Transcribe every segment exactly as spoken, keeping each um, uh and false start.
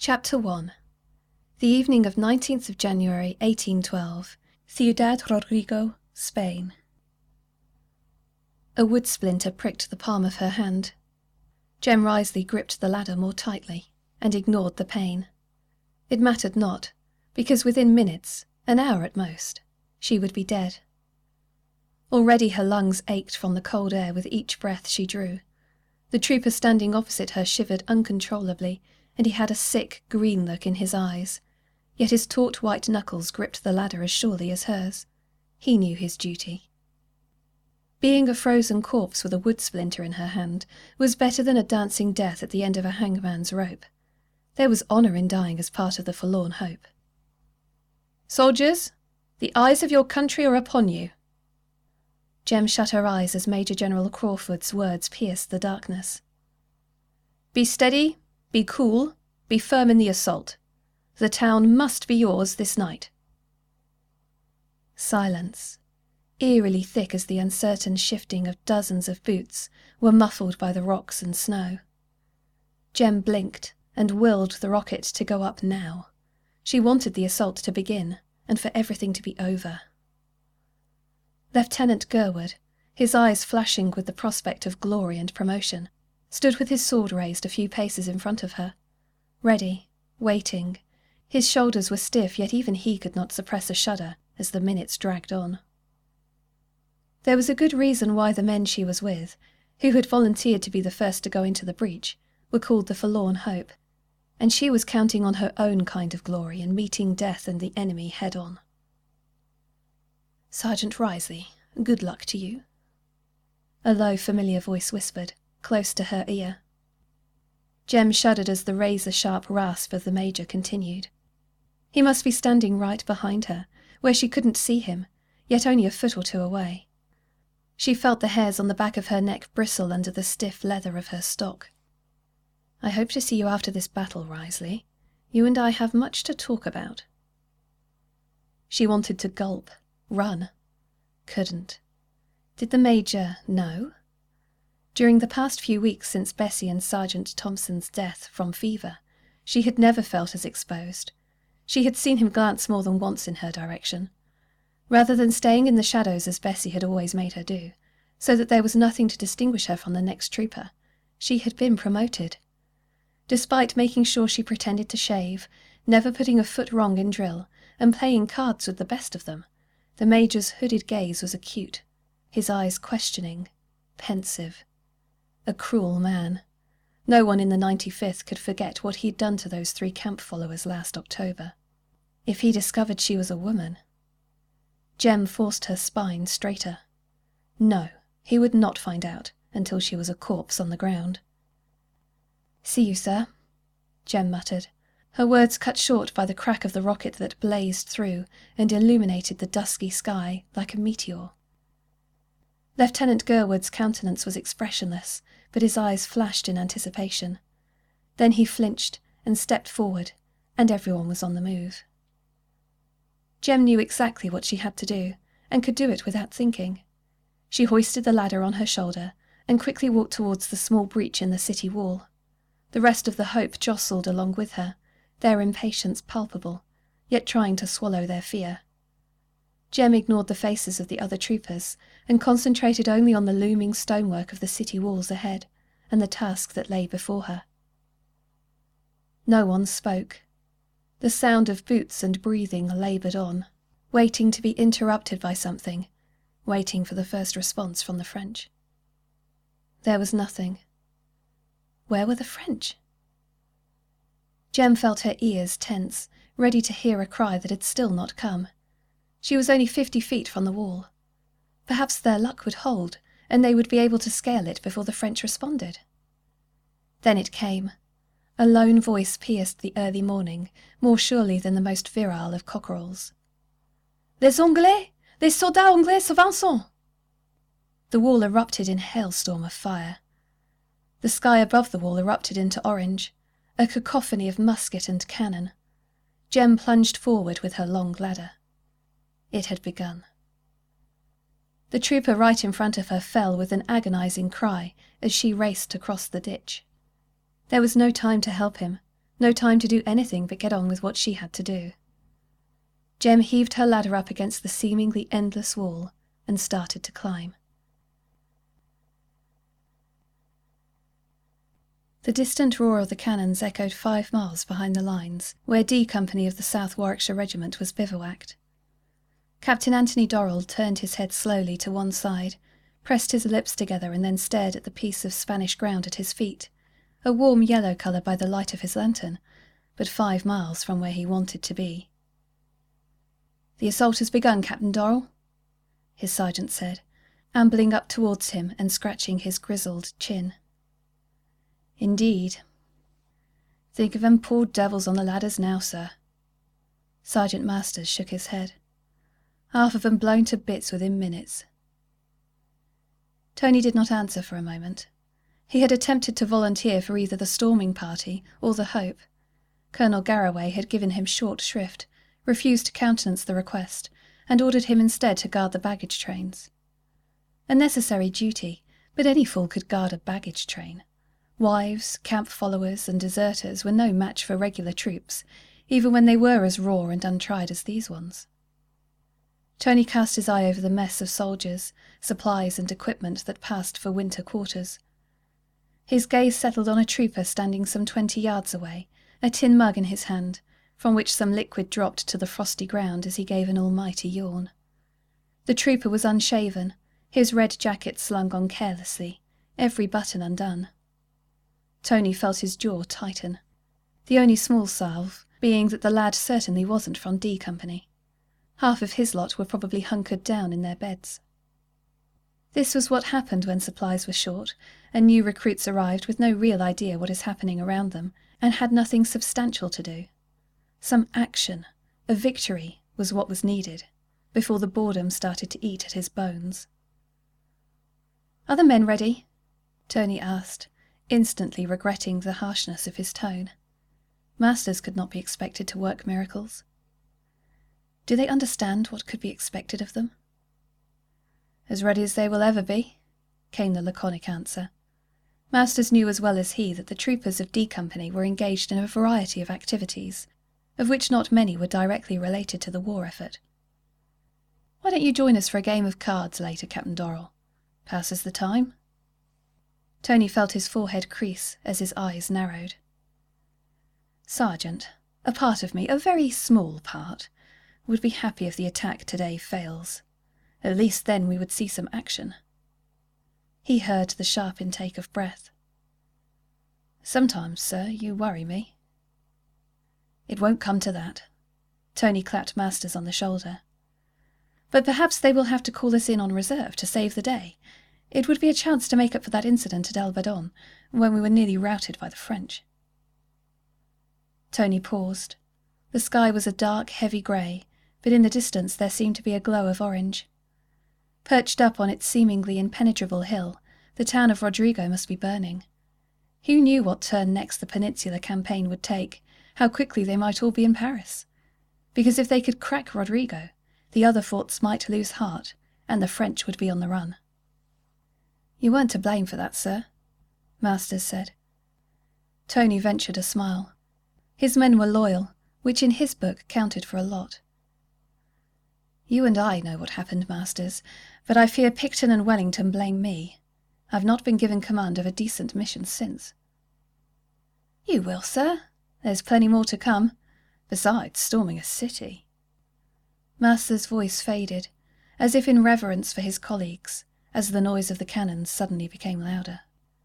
Chapter one. The evening of nineteenth of January, eighteen twelve, Ciudad Rodrigo, Spain. A wood splinter pricked the palm of her hand. Jem Risley gripped the ladder more tightly, and ignored the pain. It mattered not, because within minutes, an hour at most, she would be dead. Already her lungs ached from the cold air with each breath she drew. The trooper standing opposite her shivered uncontrollably, and he had a sick, green look in his eyes, yet his taut white knuckles gripped the ladder as surely as hers. He knew his duty. Being a frozen corpse with a wood splinter in her hand was better than a dancing death at the end of a hangman's rope. There was honour in dying as part of the forlorn hope. "Soldiers, the eyes of your country are upon you." Jem shut her eyes as Major General Crawford's words pierced the darkness. "Be steady, be cool, be firm in the assault. The town must be yours this night." Silence, eerily thick as the uncertain shifting of dozens of boots, were muffled by the rocks and snow. Jem blinked and willed the rocket to go up now. She wanted the assault to begin, and for everything to be over. Lieutenant Gurwood, his eyes flashing with the prospect of glory and promotion, stood with his sword raised a few paces in front of her, ready, waiting. His shoulders were stiff, yet even he could not suppress a shudder as the minutes dragged on. There was a good reason why the men she was with, who had volunteered to be the first to go into the breach, were called the Forlorn Hope, and she was counting on her own kind of glory in meeting death and the enemy head-on. "Sergeant Risley, good luck to you," a low, familiar voice whispered, close to her ear. Jem shuddered as the razor-sharp rasp of the Major continued. He must be standing right behind her, where she couldn't see him, yet only a foot or two away. She felt the hairs on the back of her neck bristle under the stiff leather of her stock. "I hope to see you after this battle, Risley. You and I have much to talk about." She wanted to gulp, run. Couldn't. Did the Major know? During the past few weeks since Bessie and Sergeant Thompson's death from fever, she had never felt as exposed. She had seen him glance more than once in her direction. Rather than staying in the shadows as Bessie had always made her do, so that there was nothing to distinguish her from the next trooper, she had been promoted. Despite making sure she pretended to shave, never putting a foot wrong in drill, and playing cards with the best of them, the Major's hooded gaze was acute, his eyes questioning, pensive. A cruel man. No one in the ninety-fifth could forget what he'd done to those three camp followers last October. If he discovered she was a woman... Jem forced her spine straighter. No, he would not find out until she was a corpse on the ground. "See you, sir," Jem muttered, her words cut short by the crack of the rocket that blazed through and illuminated the dusky sky like a meteor. Lieutenant Gurwood's countenance was expressionless, but his eyes flashed in anticipation. Then he flinched and stepped forward, and everyone was on the move. Jem knew exactly what she had to do, and could do it without thinking. She hoisted the ladder on her shoulder and quickly walked towards the small breach in the city wall. The rest of the Hope jostled along with her, their impatience palpable, yet trying to swallow their fear. Jem ignored the faces of the other troopers and concentrated only on the looming stonework of the city walls ahead and the task that lay before her. No one spoke. The sound of boots and breathing laboured on, waiting to be interrupted by something, waiting for the first response from the French. There was nothing. Where were the French? Jem felt her ears tense, ready to hear a cry that had still not come. She was only fifty feet from the wall. Perhaps their luck would hold, and they would be able to scale it before the French responded. Then it came. A lone voice pierced the early morning, more surely than the most virile of cockerels. "Les Anglais! Les soldats anglais s'avancent!" The wall erupted in hailstorm of fire. The sky above the wall erupted into orange, a cacophony of musket and cannon. Jem plunged forward with her long ladder. It had begun. The trooper right in front of her fell with an agonizing cry as she raced across the ditch. There was no time to help him. No time to do anything but get on with what she had to do. Jem heaved her ladder up against the seemingly endless wall and started to climb. The distant roar of the cannons echoed five miles behind the lines, where D Company of the South Warwickshire Regiment was bivouacked. Captain Anthony Dorrell turned his head slowly to one side, pressed his lips together and then stared at the piece of Spanish ground at his feet, a warm yellow colour by the light of his lantern, but five miles from where he wanted to be. "The assault has begun, Captain Dorrell," his sergeant said, ambling up towards him and scratching his grizzled chin. "Indeed. Think of them poor devils on the ladders now, sir." Sergeant Masters shook his head. "Half of them blown to bits within minutes." Tony did not answer for a moment. He had attempted to volunteer for either the storming party or the Hope. Colonel Garraway had given him short shrift, refused to countenance the request, and ordered him instead to guard the baggage trains. A necessary duty, but any fool could guard a baggage train. Wives, camp followers, and deserters were no match for regular troops, even when they were as raw and untried as these ones. Tony cast his eye over the mess of soldiers, supplies and equipment that passed for winter quarters. His gaze settled on a trooper standing some twenty yards away, a tin mug in his hand, from which some liquid dropped to the frosty ground as he gave an almighty yawn. The trooper was unshaven, his red jacket slung on carelessly, every button undone. Tony felt his jaw tighten, the only small salve being that the lad certainly wasn't from D Company. Half of his lot were probably hunkered down in their beds. This was what happened when supplies were short, and new recruits arrived with no real idea what is happening around them, and had nothing substantial to do. Some action, a victory, was what was needed, before the boredom started to eat at his bones. "Are the men ready?" Tony asked, instantly regretting the harshness of his tone. Masters could not be expected to work miracles. Do they understand what could be expected of them? "As ready as they will ever be," came the laconic answer. Masters knew as well as he that the troopers of D Company were engaged in a variety of activities, of which not many were directly related to the war effort. "Why don't you join us for a game of cards later, Captain Dorrell? Passes the time?" Tony felt his forehead crease as his eyes narrowed. "Sergeant, a part of me, a very small part, would be happy if the attack today fails. At least then we would see some action." He heard the sharp intake of breath. "Sometimes, sir, you worry me." "It won't come to that." Tony clapped Masters on the shoulder. "But perhaps they will have to call us in on reserve to save the day. It would be a chance to make up for that incident at El Badon, when we were nearly routed by the French." Tony paused. The sky was a dark, heavy grey, but in the distance there seemed to be a glow of orange. Perched up on its seemingly impenetrable hill, the town of Rodrigo must be burning. Who knew what turn next the Peninsular campaign would take, how quickly they might all be in Paris? Because if they could crack Rodrigo, the other forts might lose heart, and the French would be on the run. "You weren't to blame for that, sir," Masters said. Tony ventured a smile. His men were loyal, which in his book counted for a lot. "You and I know what happened, Masters, but I fear Picton and Wellington blame me. I've not been given command of a decent mission since." "You will, sir. There's plenty more to come. Besides storming a city." Masters' voice faded, as if in reverence for his colleagues, as the noise of the cannons suddenly became louder.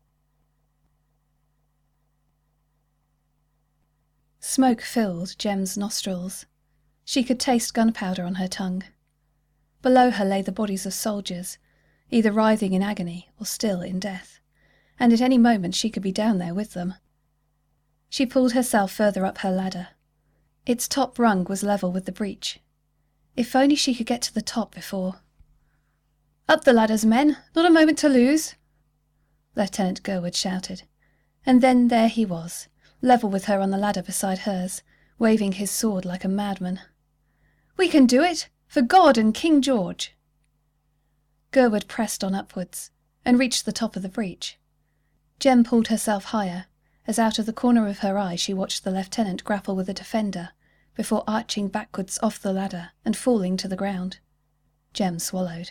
Smoke filled Jem's nostrils. She could taste gunpowder on her tongue. Below her lay the bodies of soldiers, either writhing in agony or still in death, and at any moment she could be down there with them. She pulled herself further up her ladder. Its top rung was level with the breach. If only she could get to the top before... "Up the ladders, men! Not a moment to lose!" Lieutenant Gurwood shouted, and then there he was, level with her on the ladder beside hers, waving his sword like a madman. "We can do it! For God and King George!" Gurwood pressed on upwards, and reached the top of the breach. Jem pulled herself higher, as out of the corner of her eye she watched the lieutenant grapple with a defender before arching backwards off the ladder and falling to the ground. Jem swallowed.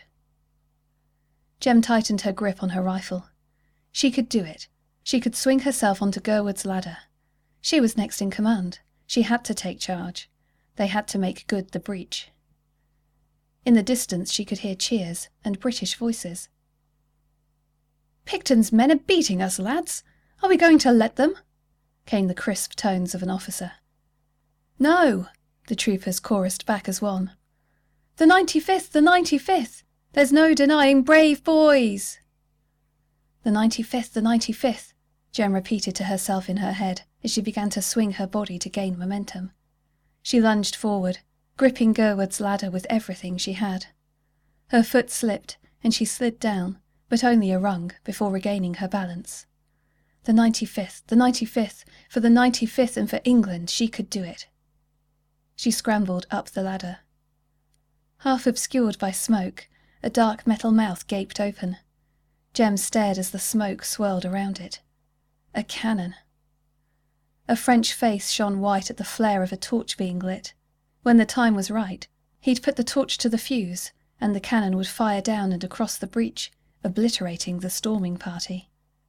Jem tightened her grip on her rifle. She could do it. She could swing herself onto Gurwood's ladder. She was next in command. She had to take charge. They had to make good the breach. In the distance she could hear cheers and British voices. "Picton's men are beating us, lads! Are we going to let them?" came the crisp tones of an officer. "No!" the troopers chorused back as one. "The ninety-fifth! The ninety-fifth! There's no denying brave boys!" "The ninety-fifth! The ninety-fifth!" Jem repeated to herself in her head as she began to swing her body to gain momentum. She lunged forward, gripping Gurwood's ladder with everything she had. Her foot slipped and she slid down, but only a rung before regaining her balance. The ninety-fifth! The ninety-fifth! For the ninety-fifth and for England she could do it. She scrambled up the ladder. Half obscured by smoke, a dark metal mouth gaped open. Jem stared as the smoke swirled around it. A cannon. A French face shone white at the flare of a torch being lit. When the time was right, he'd put the torch to the fuse, and the cannon would fire down and across the breach, obliterating the storming party.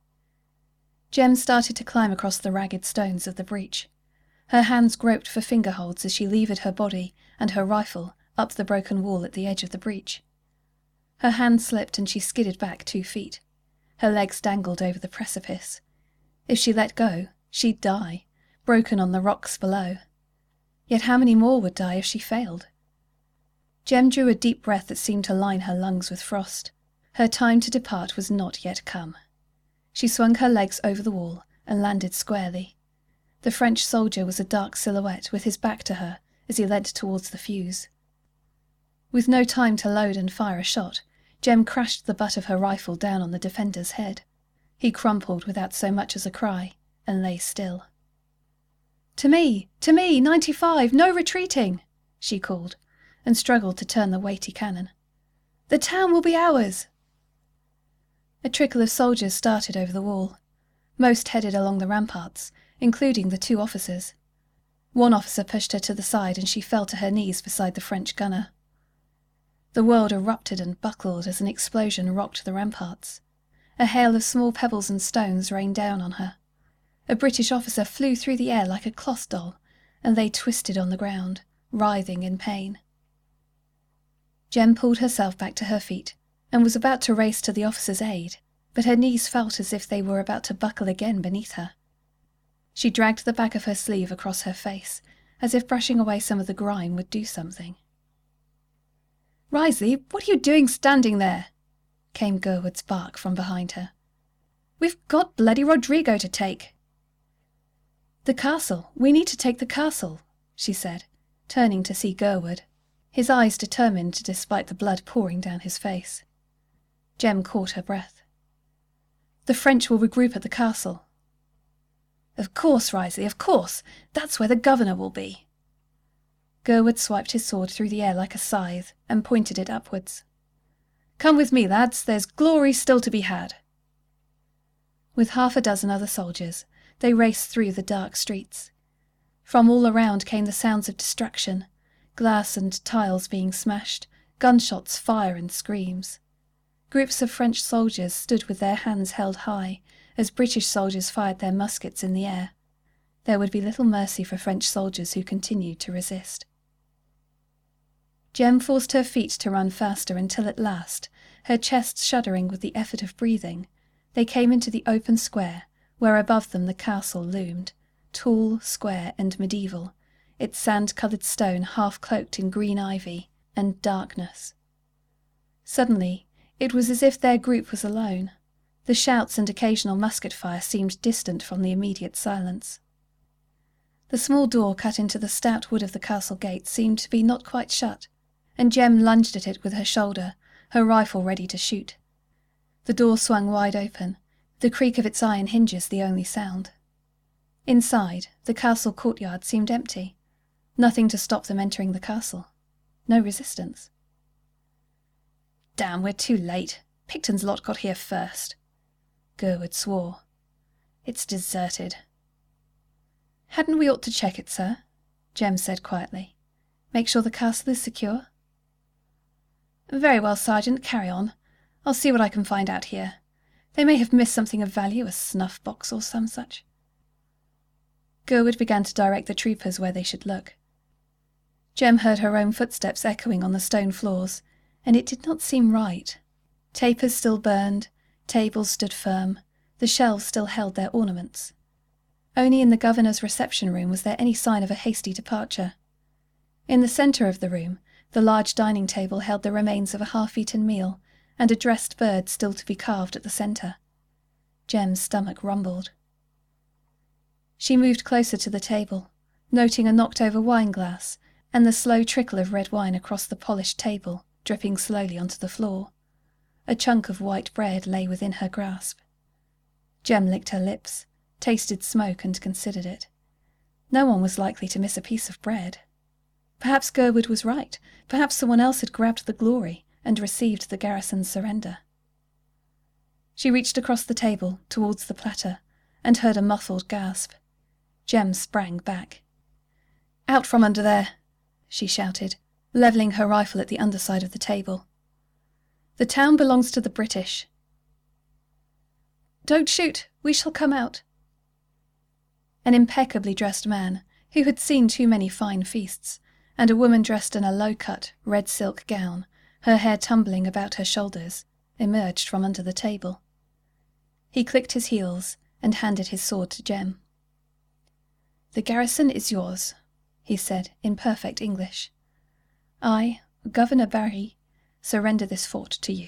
Jem started to climb across the ragged stones of the breach. Her hands groped for fingerholds as she levered her body and her rifle up the broken wall at the edge of the breach. Her hand slipped and she skidded back two feet. Her legs dangled over the precipice. If she let go, she'd die, broken on the rocks below. Yet how many more would die if she failed? Jem drew a deep breath that seemed to line her lungs with frost. Her time to depart was not yet come. She swung her legs over the wall and landed squarely. The French soldier was a dark silhouette with his back to her as he led towards the fuse. With no time to load and fire a shot, Jem crashed the butt of her rifle down on the defender's head. He crumpled without so much as a cry and lay still. "To me! To me! ninety-five! No retreating!" she called, and struggled to turn the weighty cannon. "The town will be ours!" A trickle of soldiers started over the wall. Most headed along the ramparts, including the two officers. One officer pushed her to the side and she fell to her knees beside the French gunner. The world erupted and buckled as an explosion rocked the ramparts. A hail of small pebbles and stones rained down on her. A British officer flew through the air like a cloth doll, and lay twisted on the ground, writhing in pain. Jem pulled herself back to her feet, and was about to race to the officer's aid, but her knees felt as if they were about to buckle again beneath her. She dragged the back of her sleeve across her face, as if brushing away some of the grime would do something. "Risley, what are you doing standing there?" came Gurwood's bark from behind her. "We've got bloody Rodrigo to take." "The castle. We need to take the castle," she said, turning to see Gurwood, his eyes determined despite the blood pouring down his face. Jem caught her breath. "The French will regroup at the castle." "Of course, Risley, of course. That's where the governor will be." Gurwood swiped his sword through the air like a scythe and pointed it upwards. "Come with me, lads. There's glory still to be had." With half a dozen other soldiers, they raced through the dark streets. From all around came the sounds of destruction, glass and tiles being smashed, gunshots, fire and screams. Groups of French soldiers stood with their hands held high as British soldiers fired their muskets in the air. There would be little mercy for French soldiers who continued to resist. Jem forced her feet to run faster until at last, her chest shuddering with the effort of breathing, they came into the open square where above them the castle loomed, tall, square and medieval, its sand-coloured stone half cloaked in green ivy and darkness. Suddenly, it was as if their group was alone. The shouts and occasional musket fire seemed distant from the immediate silence. The small door cut into the stout wood of the castle gate seemed to be not quite shut, and Jem lunged at it with her shoulder, her rifle ready to shoot. The door swung wide open, the creak of its iron hinges the only sound. Inside, the castle courtyard seemed empty. Nothing to stop them entering the castle. No resistance. "Damn, we're too late. Picton's lot got here first." Gurwood swore. "It's deserted. Hadn't we ought to check it, sir? Jem said quietly. Make sure the castle is secure? Very well, Sergeant, carry on. I'll see what I can find out here. They may have missed something of value, a snuff box or some such. Gurwood began to direct the troopers where they should look. Jem heard her own footsteps echoing on the stone floors, and it did not seem right. Tapers still burned, tables stood firm, the shelves still held their ornaments. Only in the governor's reception room was there any sign of a hasty departure. In the centre of the room, the large dining table held the remains of a half-eaten meal, and a dressed bird still to be carved at the centre. Jem's stomach rumbled. She moved closer to the table, noting a knocked-over wine-glass and the slow trickle of red wine across the polished table, dripping slowly onto the floor. A chunk of white bread lay within her grasp. Jem licked her lips, tasted smoke and considered it. No one was likely to miss a piece of bread. Perhaps Gurwood was right. Perhaps someone else had grabbed the glory and received the garrison's surrender. She reached across the table towards the platter and heard a muffled gasp. Jem sprang back. "Out from under there!" she shouted, levelling her rifle at the underside of the table. "The town belongs to the British." "Don't shoot! We shall come out." An impeccably dressed man, who had seen too many fine feasts, and a woman dressed in a low-cut, red silk gown, her hair tumbling about her shoulders, emerged from under the table. He clicked his heels and handed his sword to Jem. "The garrison is yours," he said in perfect English. "I, Governor Barry, surrender this fort to you."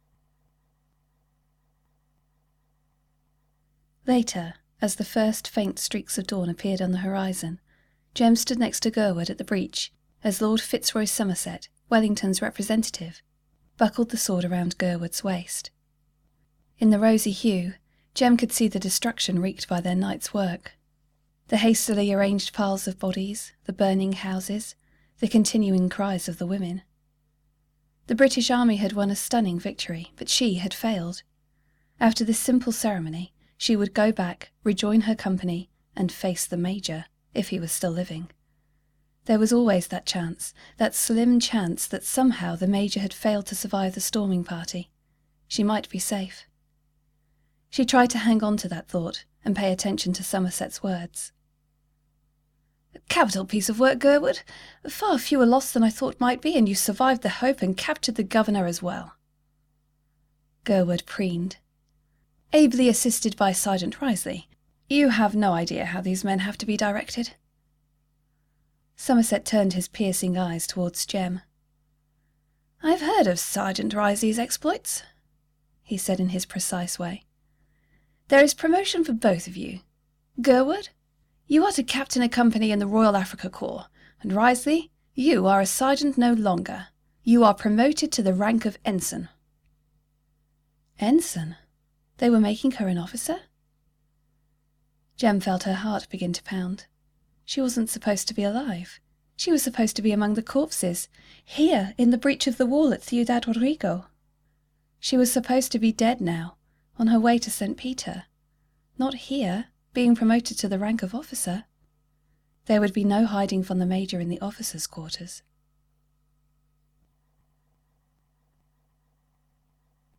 Later, as the first faint streaks of dawn appeared on the horizon, Jem stood next to Gurwood at the breach as Lord Fitzroy Somerset, Wellington's representative, buckled the sword around Gurwood's waist. In the rosy hue, Jem could see the destruction wreaked by their night's work. The hastily arranged piles of bodies, the burning houses, the continuing cries of the women. The British army had won a stunning victory, but she had failed. After this simple ceremony, she would go back, rejoin her company, and face the Major, if he was still living. There was always that chance, that slim chance that somehow the Major had failed to survive the storming party. She might be safe. She tried to hang on to that thought and pay attention to Somerset's words. "Capital piece of work, Gurwood. Far fewer lost than I thought might be, and you survived the Hope and captured the governor as well." Gurwood preened. "Ably assisted by Sergeant Risley. You have no idea how these men have to be directed." Somerset turned his piercing eyes towards Jem. "I've heard of Sergeant Risley's exploits," he said in his precise way. "There is promotion for both of you. Gurwood, you are to captain a company in the Royal Africa Corps, and Risley, you are a sergeant no longer. You are promoted to the rank of ensign." Ensign? They were making her an officer? Jem felt her heart begin to pound. She wasn't supposed to be alive. She was supposed to be among the corpses, here in the breach of the wall at Ciudad Rodrigo. She was supposed to be dead now, on her way to Saint Peter. Not here, being promoted to the rank of officer. There would be no hiding from the Major in the officers' quarters.